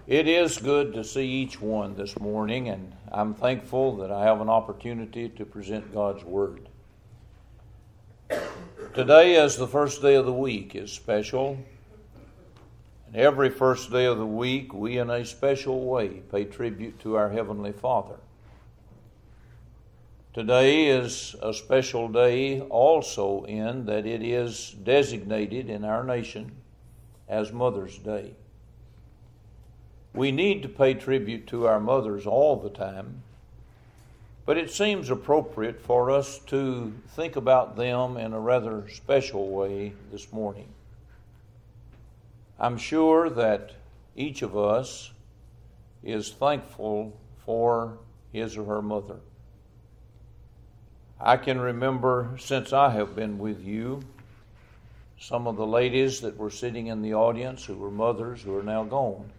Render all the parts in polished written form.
It is good to see each one this morning, and I'm thankful that I have an opportunity to present God's Word. Today, as the first day of the week, is special. And every first day of the week, we in a special way pay tribute to our Heavenly Father. Today is a special day also in that it is designated in our nation as Mother's Day. We need to pay tribute to our mothers all the time, but it seems appropriate for us to think about them in a rather special way this morning. I'm sure that each of us is thankful for his or her mother. I can remember, since I have been with you, some of the ladies that were sitting in the audience who were mothers who are now gone.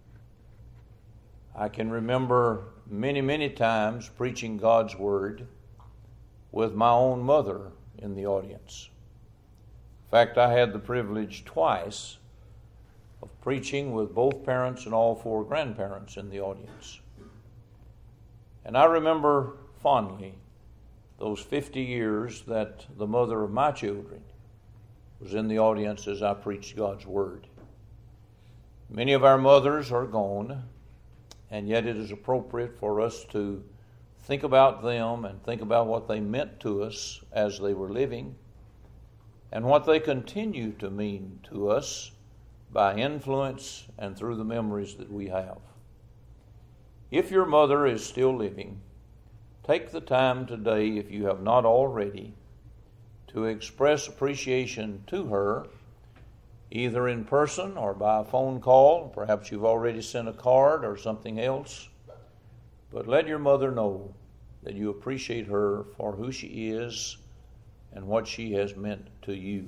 I can remember many times preaching God's Word with my own mother in the audience. In fact, I had the privilege twice of preaching with both parents and all four grandparents in the audience. And I remember fondly those 50 years that the mother of my children was in the audience as I preached God's Word. Many of our mothers are gone, and yet it is appropriate for us to think about them and think about what they meant to us as they were living and what they continue to mean to us by influence and through the memories that we have. If your mother is still living, take the time today, if you have not already, to express appreciation to her, either in person or by a phone call. Perhaps you've already sent a card or something else. But let your mother know that you appreciate her for who she is and what she has meant to you.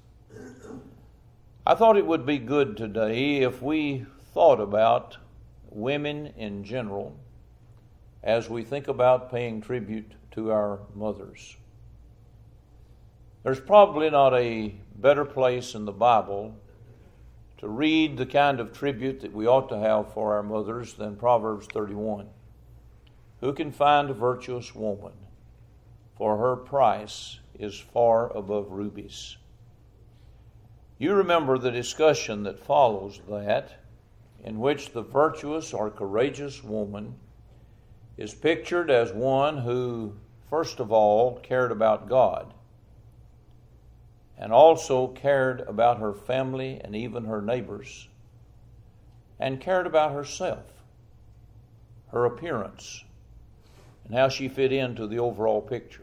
I thought it would be good today if we thought about women in general as we think about paying tribute to our mothers. There's probably not a better place in the Bible to read the kind of tribute that we ought to have for our mothers than Proverbs 31. Who can find a virtuous woman? For her price is far above rubies. You remember the discussion that follows that, in which the virtuous or courageous woman is pictured as one who, first of all, cared about God, and also cared about her family and even her neighbors, and cared about herself, her appearance, and how she fit into the overall picture.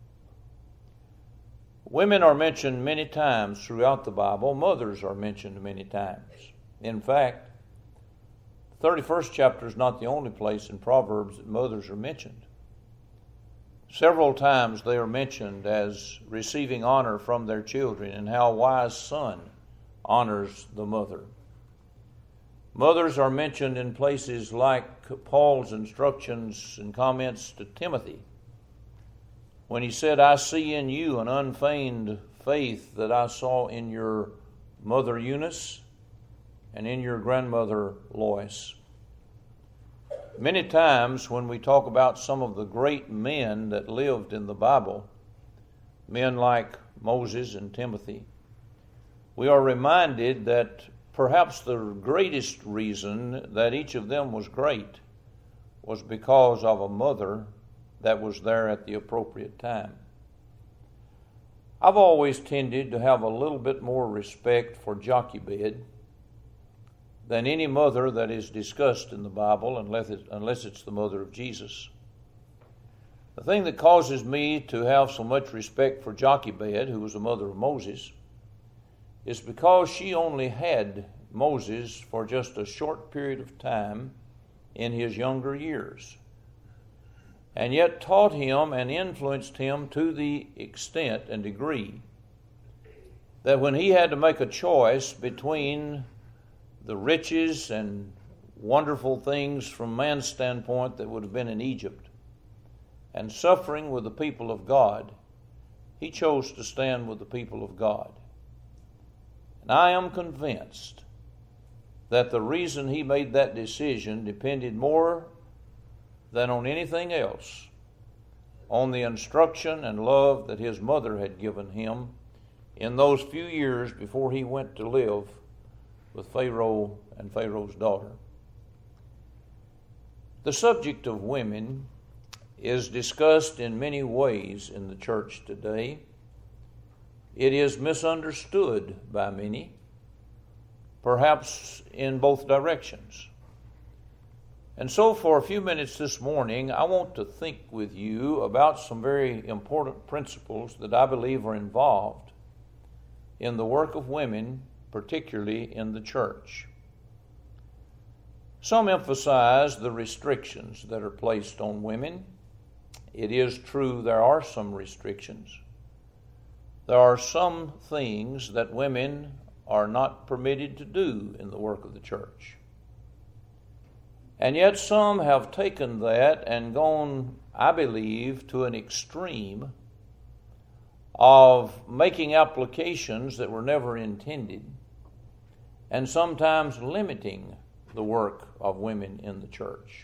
Women are mentioned many times throughout the Bible. Mothers are mentioned many times. In fact, the 31st chapter is not the only place in Proverbs that mothers are mentioned. Several times they are mentioned as receiving honor from their children, and how a wise son honors the mother. Mothers are mentioned in places like Paul's instructions and comments to Timothy, when he said, I see in you an unfeigned faith that I saw in your mother Eunice and in your grandmother Lois. Many times when we talk about some of the great men that lived in the Bible, men like Moses and Timothy, we are reminded that perhaps the greatest reason that each of them was great was because of a mother that was there at the appropriate time. I've always tended to have a little bit more respect for Jochebed than any mother that is discussed in the Bible, unless it's the mother of Jesus. The thing that causes me to have so much respect for Jochebed, who was the mother of Moses, is because she only had Moses for just a short period of time in his younger years, and yet taught him and influenced him to the extent and degree that when he had to make a choice between the riches and wonderful things from man's standpoint that would have been in Egypt and suffering with the people of God, he chose to stand with the people of God. And I am convinced that the reason he made that decision depended more than on anything else on the instruction and love that his mother had given him in those few years before he went to live with Pharaoh and Pharaoh's daughter. The subject of women is discussed in many ways in the church today. It is misunderstood by many, perhaps in both directions. And so for a few minutes this morning, I want to think with you about some very important principles that I believe are involved in the work of women, particularly in the church. Some emphasize the restrictions that are placed on women. It is true there are some restrictions. There are some things that women are not permitted to do in the work of the church. And yet some have taken that and gone, I believe, to an extreme of making applications that were never intended, and sometimes limiting the work of women in the church.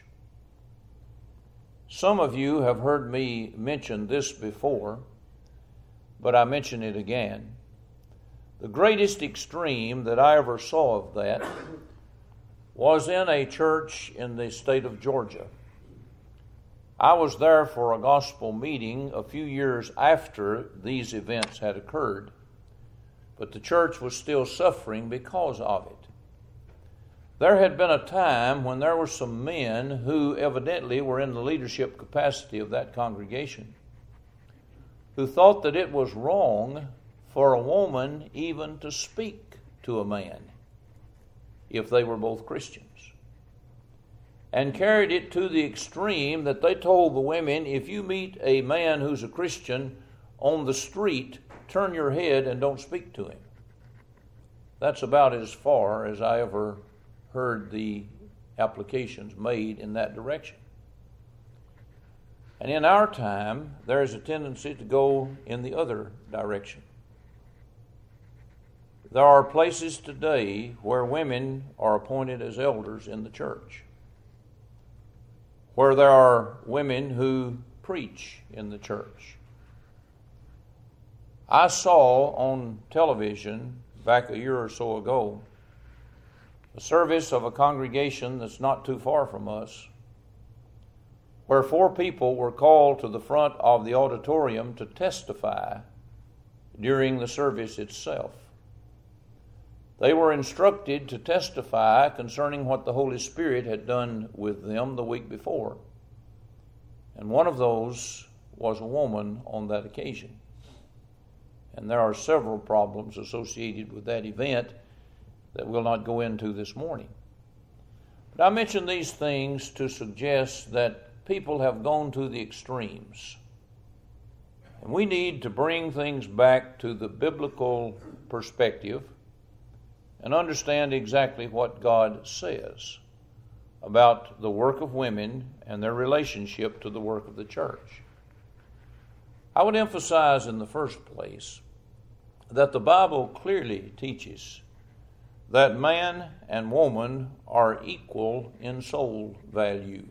Some of you have heard me mention this before, but I mention it again. The greatest extreme that I ever saw of that was in a church in the state of Georgia. I was there for a gospel meeting a few years after these events had occurred, but the church was still suffering because of it. There had been a time when there were some men who evidently were in the leadership capacity of that congregation who thought that it was wrong for a woman even to speak to a man if they were both Christians, and carried it to the extreme that they told the women, if you meet a man who's a Christian on the street, turn your head and don't speak to him. That's about as far as I ever heard the applications made in that direction. And in our time, there is a tendency to go in the other direction. There are places today where women are appointed as elders in the church, where there are women who preach in the church. I saw on television back a year or so ago a service of a congregation that's not too far from us, where 4 people were called to the front of the auditorium to testify during the service itself. They were instructed to testify concerning what the Holy Spirit had done with them the week before. And one of those was a woman on that occasion. And there are several problems associated with that event that we'll not go into this morning. But I mention these things to suggest that people have gone to the extremes. And we need to bring things back to the biblical perspective and understand exactly what God says about the work of women and their relationship to the work of the church. I would emphasize in the first place that the Bible clearly teaches that man and woman are equal in soul value.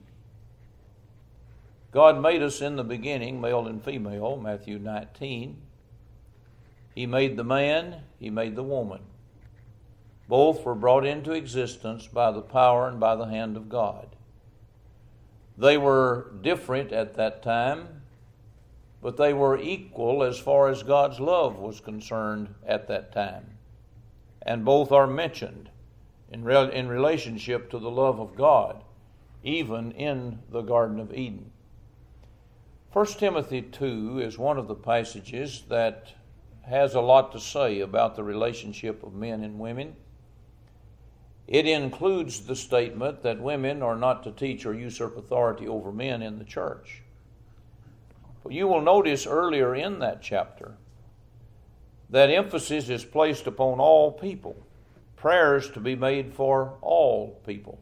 God made us in the beginning, male and female, Matthew 19. He made the man, he made the woman. Both were brought into existence by the power and by the hand of God. They were different at that time, but they were equal as far as God's love was concerned at that time. And both are mentioned in relationship to the love of God, even in the Garden of Eden. 1 Timothy 2 is one of the passages that has a lot to say about the relationship of men and women. It includes the statement that women are not to teach or usurp authority over men in the church. But you will notice earlier in that chapter that emphasis is placed upon all people, prayers to be made for all people.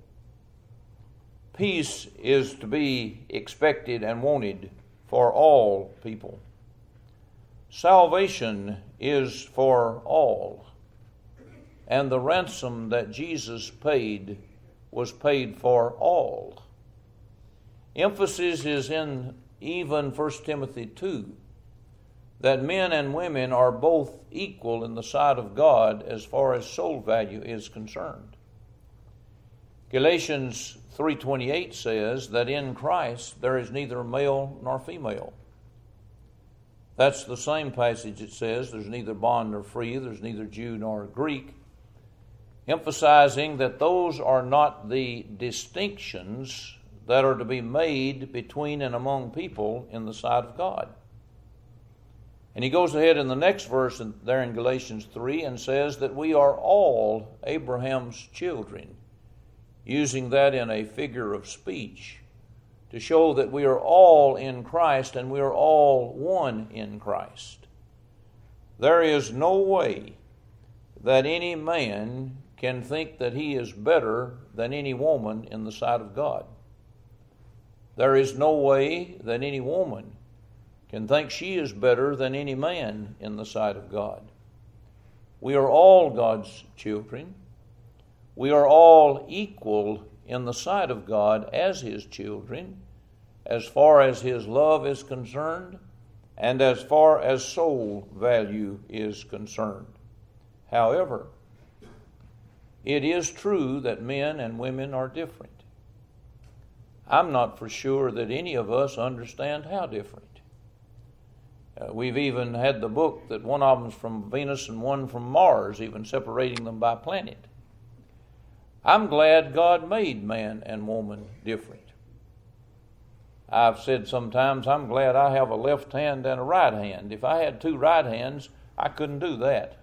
Peace is to be expected and wanted for all people. Salvation is for all. and the ransom that Jesus paid was paid for all. Emphasis is in even 1 Timothy 2, that men and women are both equal in the sight of God as far as soul value is concerned. Galatians 3:28 says that in Christ there is neither male nor female. That's the same passage that says there's neither bond nor free, there's neither Jew nor Greek, emphasizing that those are not the distinctions that are to be made between and among people in the sight of God. And he goes ahead in the next verse there in Galatians 3 and says that we are all Abraham's children, using that in a figure of speech to show that we are all in Christ and we are all one in Christ. There is no way that any man can think that he is better than any woman in the sight of God. There is no way that any woman can think she is better than any man in the sight of God. We are all God's children. We are all equal in the sight of God as His children, as far as His love is concerned, and as far as soul value is concerned. However, it is true that men and women are different. I'm not for sure that any of us understand how different. We've even had the book that one of them's from Venus and one from Mars, even separating them by planet. I'm glad God made man and woman different. I've said sometimes I'm glad I have a left hand and a right hand. If I had two right hands, I couldn't do that.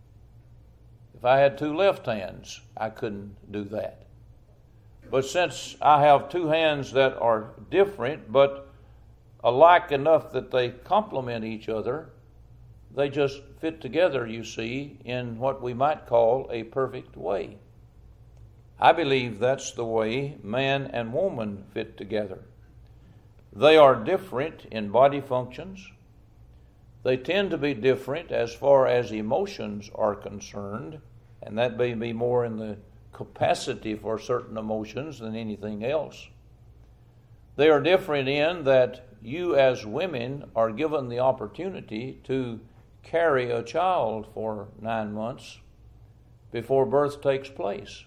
If I had two left hands, I couldn't do that. But since I have two hands that are different, but alike enough that they complement each other, they just fit together, you see, in what we might call a perfect way. I believe that's the way man and woman fit together. They are different in body functions. They tend to be different as far as emotions are concerned, and that may be more in the capacity for certain emotions than anything else. They are different in that you as women are given the opportunity to carry a child for 9 months before birth takes place.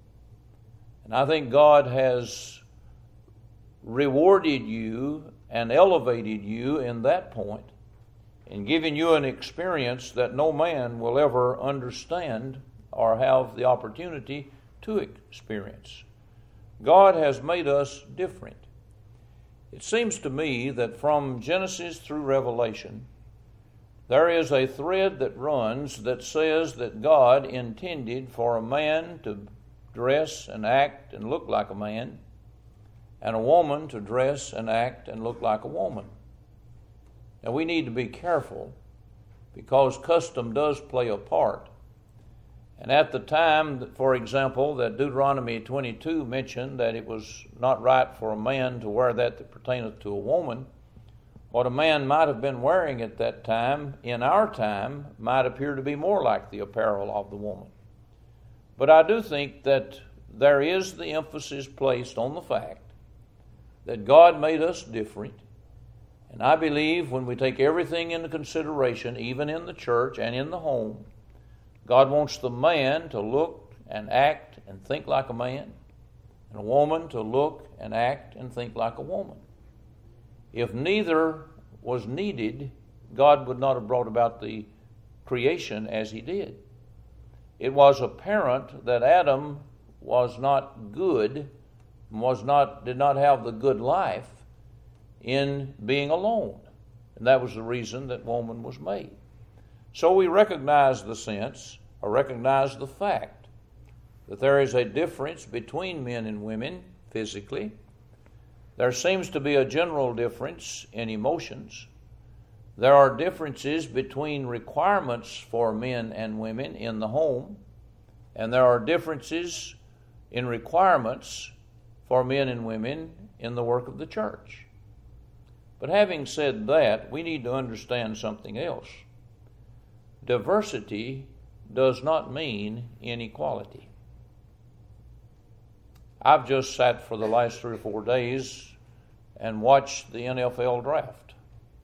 And I think God has rewarded you and elevated you in that point and given you an experience that no man will ever understand or have the opportunity to experience. God has made us different. It seems to me that from Genesis through Revelation, there is a thread that runs that says that God intended for a man to dress and act and look like a man, and a woman to dress and act and look like a woman. Now we need to be careful because custom does play a part. And at the time, for example, that Deuteronomy 22 mentioned that it was not right for a man to wear that pertaineth to a woman, what a man might have been wearing at that time, in our time, might appear to be more like the apparel of the woman. But I do think that there is the emphasis placed on the fact that God made us different. And I believe when we take everything into consideration, even in the church and in the home, God wants the man to look and act and think like a man, and a woman to look and act and think like a woman. If neither was needed, God would not have brought about the creation as He did. It was apparent that Adam was not good, did not have the good life in being alone. And that was the reason that woman was made. So we recognize the sense, or recognize the fact, that there is a difference between men and women physically. There seems to be a general difference in emotions. There are differences between requirements for men and women in the home, and there are differences in requirements for men and women in the work of the church. But having said that, we need to understand something else. Diversity does not mean inequality. I've just sat for the last 3 or 4 days and watched the NFL draft.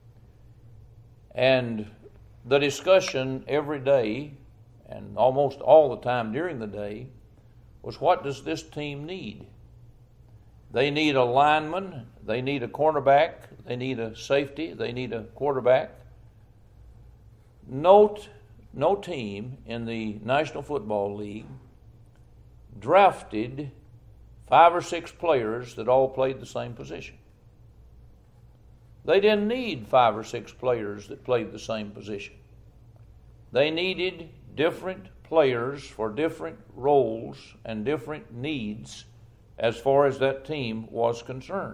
And the discussion every day, and almost all the time during the day, was what does this team need? They need a lineman, they need a cornerback, they need a safety, they need a quarterback. No team in the National Football League drafted 5 or 6 players that all played the same position. They didn't need 5 or 6 players that played the same position. They needed different players for different roles and different needs as far as that team was concerned.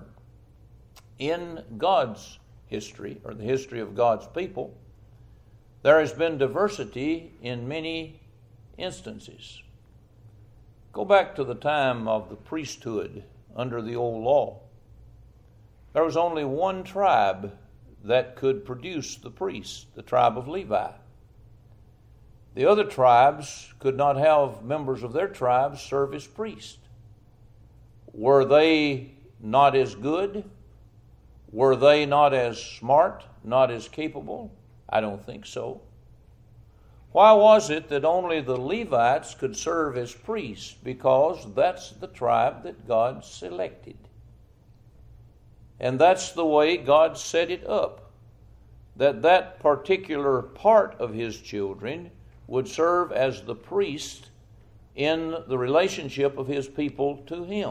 In God's history, or the history of God's people, there has been diversity in many instances. Go back to the time of the priesthood under the old law. There was only one tribe that could produce the priests, the tribe of Levi. The other tribes could not have members of their tribes serve as priests. Were they not as good? Were they not as smart, not as capable? I don't think so. Why was it that only the Levites could serve as priests? Because that's the tribe that God selected. And that's the way God set it up, that particular part of His children would serve as the priest in the relationship of His people to Him.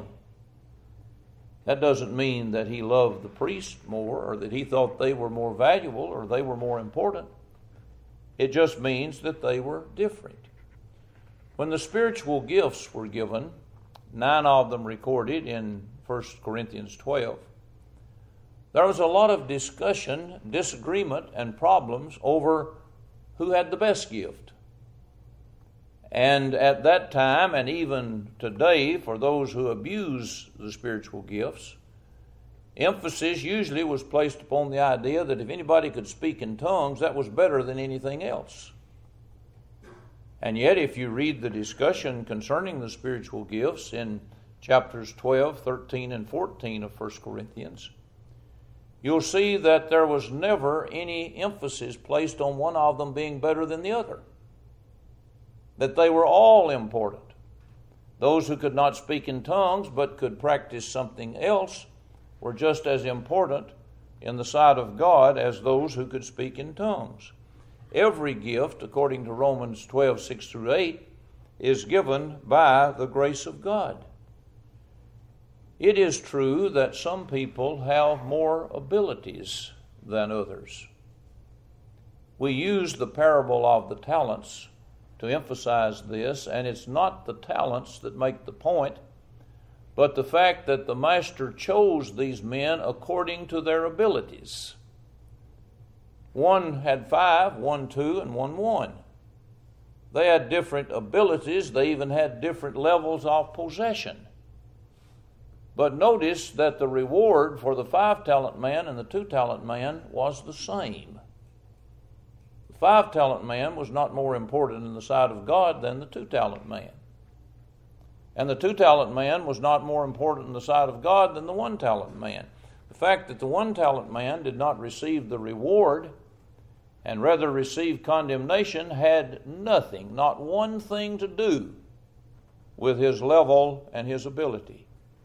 That doesn't mean that He loved the priests more, or that He thought they were more valuable or they were more important. It just means that they were different. When the spiritual gifts were given, 9 of them recorded in 1 Corinthians 12, there was a lot of discussion, disagreement, and problems over who had the best gift. And at that time, and even today, for those who abuse the spiritual gifts, emphasis usually was placed upon the idea that if anybody could speak in tongues, that was better than anything else. And yet, if you read the discussion concerning the spiritual gifts in chapters 12, 13, and 14 of 1 Corinthians, you'll see that there was never any emphasis placed on one of them being better than the other. That they were all important. Those who could not speak in tongues but could practice something else were just as important in the sight of God as those who could speak in tongues. Every gift, according to Romans 12, 6 through 8, is given by the grace of God. It is true that some people have more abilities than others. We use the parable of the talents to emphasize this, and it's not the talents that make the point, but the fact that the master chose these men according to their abilities. One had 5, one 2, and one 1. They had different abilities. They even had different levels of possession. But notice that the reward for the 5-talent man and the 2-talent man was the same. The 5-talent man was not more important in the sight of God than the 2-talent man. And the 2-talent man was not more important in the sight of God than the 1-talent man. The fact that the 1-talent man did not receive the reward and rather received condemnation had nothing, not one thing to do with his level and his ability.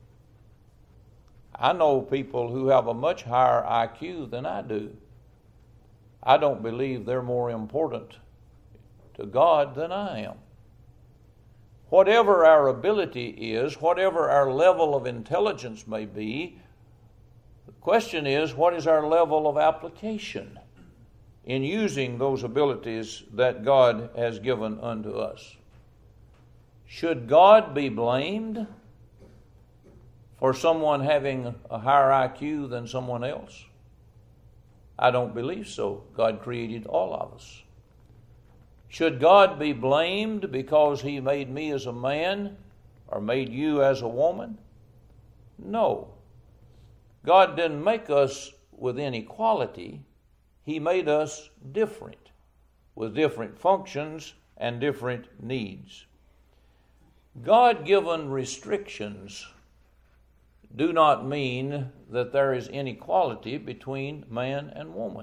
I know people who have a much higher IQ than I do. I don't believe they're more important to God than I am. Whatever our ability is, whatever our level of intelligence may be, the question is, what is our level of application in using those abilities that God has given unto us? Should God be blamed for someone having a higher IQ than someone else? I don't believe so. God created all of us. Should God be blamed because He made me as a man or made you as a woman? No. God didn't make us with inequality. He made us different, with different functions and different needs. God-given restrictions do not mean that there is inequality between man and woman.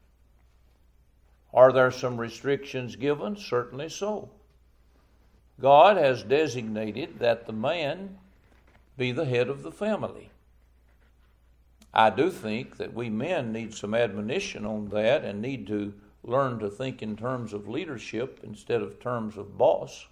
Are there some restrictions given? Certainly so. God has designated that the man be the head of the family. I do think that we men need some admonition on that and need to learn to think in terms of leadership instead of terms of boss.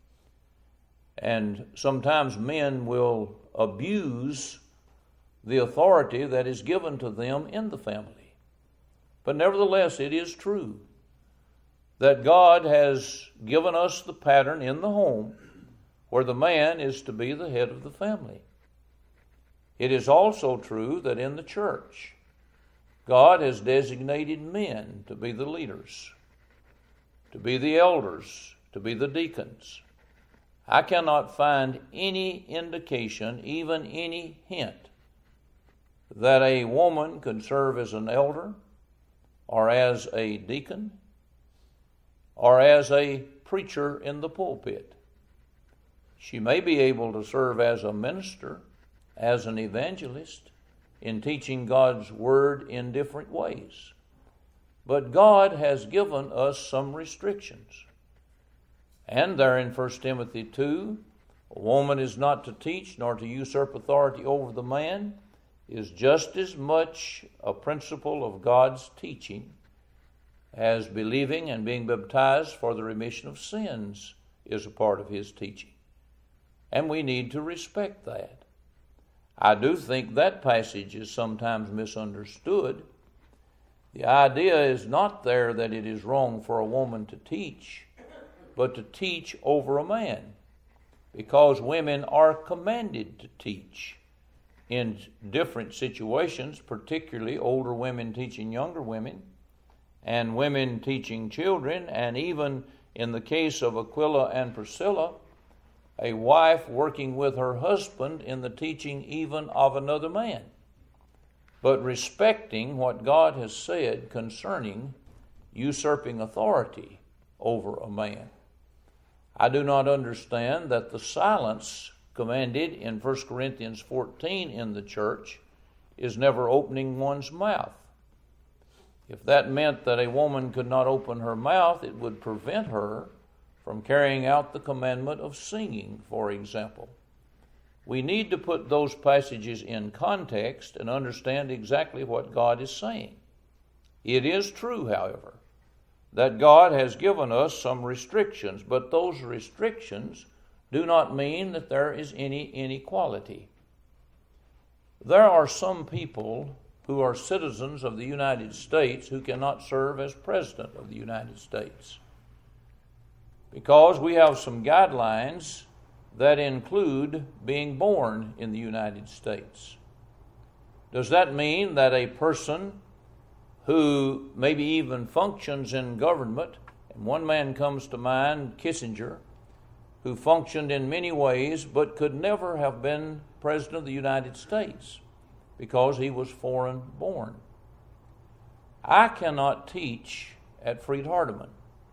And sometimes men will abuse the authority that is given to them in the family. But nevertheless, it is true that God has given us the pattern in the home where the man is to be the head of the family. It is also true that in the church, God has designated men to be the leaders, to be the elders, to be the deacons. I cannot find any indication, even any hint, that a woman could serve as an elder or as a deacon or as a preacher in the pulpit. She may be able to serve as a minister, as an evangelist, in teaching God's word in different ways. But God has given us some restrictions. And there in 1 Timothy 2, a woman is not to teach nor to usurp authority over the man, is just as much a principle of God's teaching as believing and being baptized for the remission of sins is a part of his teaching. And we need to respect that. I do think that passage is sometimes misunderstood. The idea is not there that it is wrong for a woman to teach, but to teach over a man, because women are commanded to teach in different situations, particularly older women teaching younger women, and women teaching children, and even in the case of Aquila and Priscilla, a wife working with her husband in the teaching even of another man, but respecting what God has said concerning usurping authority over a man. I do not understand that the silence commanded in 1 Corinthians 14 in the church is never opening one's mouth. If that meant that a woman could not open her mouth, it would prevent her from carrying out the commandment of singing, for example. We need to put those passages in context and understand exactly what God is saying. It is true, however, that God has given us some restrictions, but those restrictions do not mean that there is any inequality. There are some people who are citizens of the United States who cannot serve as President of the United States, because we have some guidelines that include being born in the United States. Does that mean that a person who maybe even functions in government, and one man comes to mind, Kissinger, who functioned in many ways but could never have been President of the United States because he was foreign born? I cannot teach at Freed-Hardeman.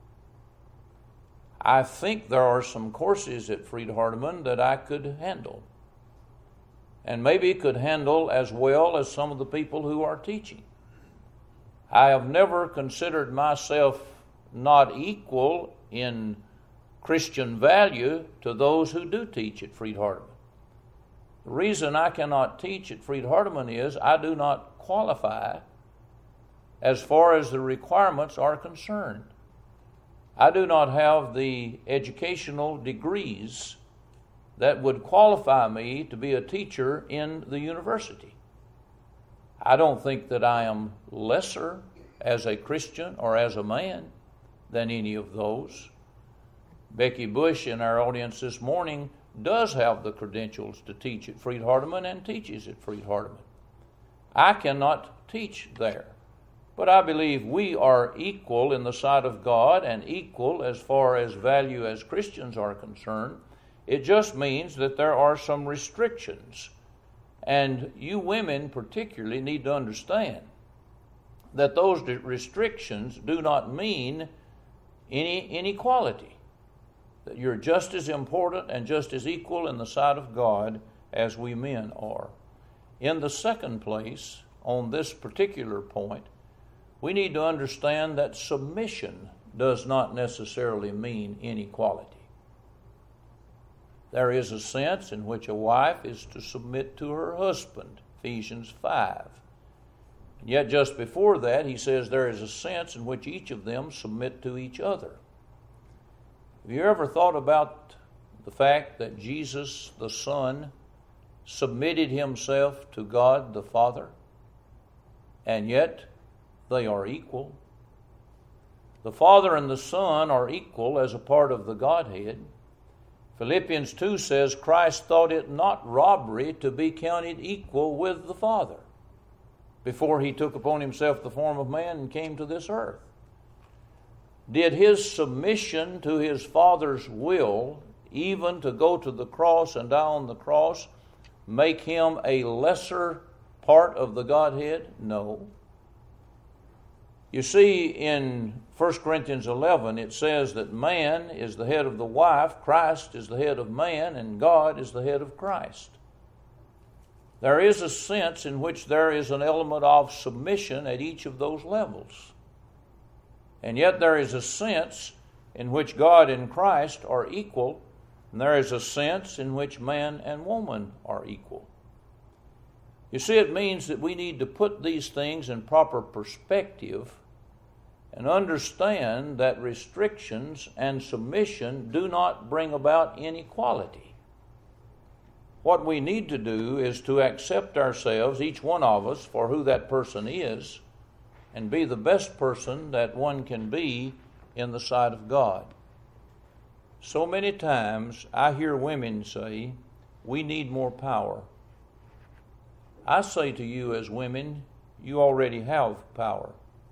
I think there are some courses at Freed-Hardeman that I could handle, and maybe could handle as well as some of the people who are teaching. I have never considered myself not equal in Christian value to those who do teach at Freed-Hardeman. The reason I cannot teach at Freed-Hardeman is I do not qualify as far as the requirements are concerned. I do not have the educational degrees that would qualify me to be a teacher in the university. I don't think that I am lesser as a Christian or as a man than any of those. Becky Bush in our audience this morning does have the credentials to teach at Freed-Hardeman and teaches at Freed-Hardeman. I cannot teach there, but I believe we are equal in the sight of God and equal as far as value as Christians are concerned. It just means that there are some restrictions. And you women particularly need to understand that those restrictions do not mean any inequality. that you're just as important and just as equal in the sight of God as we men are. In the second place, on this particular point, we need to understand that submission does not necessarily mean inequality. There is a sense in which a wife is to submit to her husband, Ephesians 5. And yet just before that, he says there is a sense in which each of them submit to each other. Have you ever thought about the fact that Jesus, the Son, submitted himself to God the Father, and yet they are equal? The Father and the Son are equal as a part of the Godhead. Philippians 2 says, Christ thought it not robbery to be counted equal with the Father before he took upon himself the form of man and came to this earth. Did his submission to his Father's will, even to go to the cross and die on the cross, make him a lesser part of the Godhead? No. You see, in 1 Corinthians 11, it says that man is the head of the wife, Christ is the head of man, and God is the head of Christ. There is a sense in which there is an element of submission at each of those levels. And yet there is a sense in which God and Christ are equal, and there is a sense in which man and woman are equal. You see, it means that we need to put these things in proper perspective and understand that restrictions and submission do not bring about inequality. What we need to do is to accept ourselves, each one of us, for who that person is, and be the best person that one can be in the sight of God. So many times I hear women say, we need more power. I say to you as women, you already have power.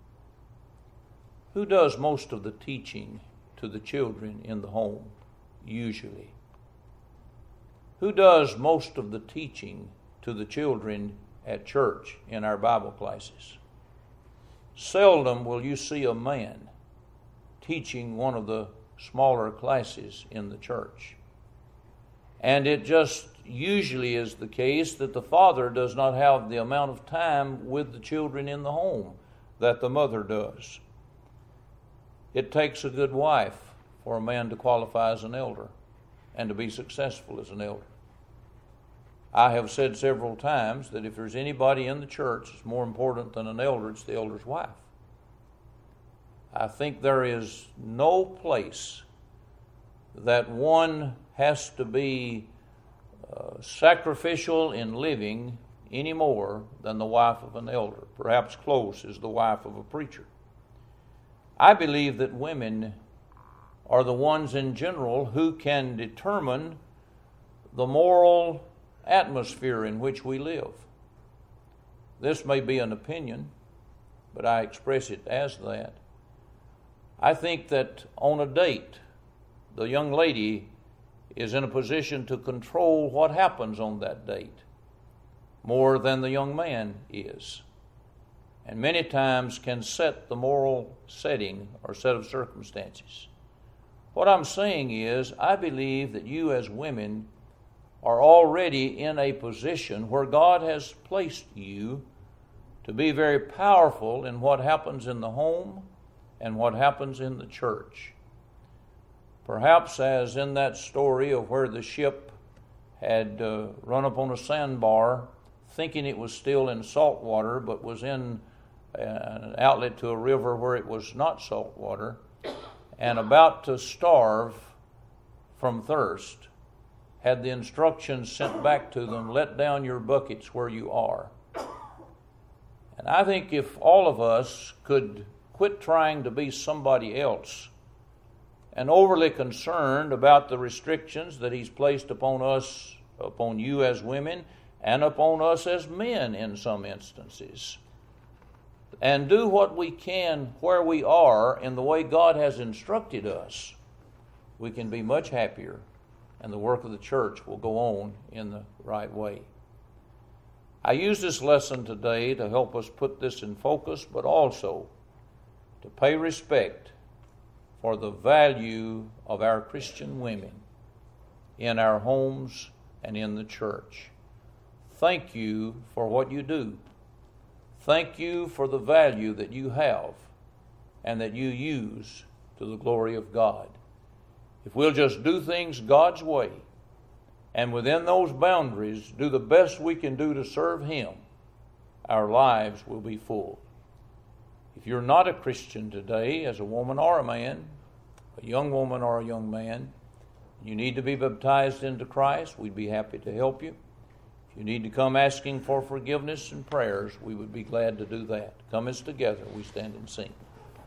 Who does most of the teaching to the children in the home, usually? Who does most of the teaching to the children at church in our Bible classes? Seldom will you see a man teaching one of the smaller classes in the church. And it just usually is the case that the father does not have the amount of time with the children in the home that the mother does. It takes a good wife for a man to qualify as an elder and to be successful as an elder. I have said several times that if there's anybody in the church that's more important than an elder, it's the elder's wife. I think there is no place that one has to be sacrificial in living any more than the wife of an elder. Perhaps close is the wife of a preacher. I believe that women are the ones in general who can determine the moral atmosphere in which we live. This may be an opinion, but I express it as that. I think that on a date, the young lady is in a position to control what happens on that date more than the young man is, and many times can set the moral setting or set of circumstances. What I'm saying is, I believe that you as women are already in a position where God has placed you to be very powerful in what happens in the home and what happens in the church. Perhaps as in that story of where the ship had run up on a sandbar thinking it was still in salt water, but was in an outlet to a river where it was not salt water, and about to starve from thirst, had the instructions sent back to them, let down your buckets where you are. And I think if all of us could quit trying to be somebody else and overly concerned about the restrictions that he's placed upon us, upon you as women, and upon us as men in some instances, and do what we can where we are in the way God has instructed us, we can be much happier, and the work of the church will go on in the right way. I use this lesson today to help us put this in focus, but also to pay respect for the value of our Christian women in our homes and in the church. Thank you for what you do. Thank you for the value that you have and that you use to the glory of God. If we'll just do things God's way, and within those boundaries do the best we can do to serve Him, our lives will be full. If you're not a Christian today, as a woman or a man, a young woman or a young man, you need to be baptized into Christ, we'd be happy to help you. If you need to come asking for forgiveness and prayers, we would be glad to do that. Come as together we stand and sing.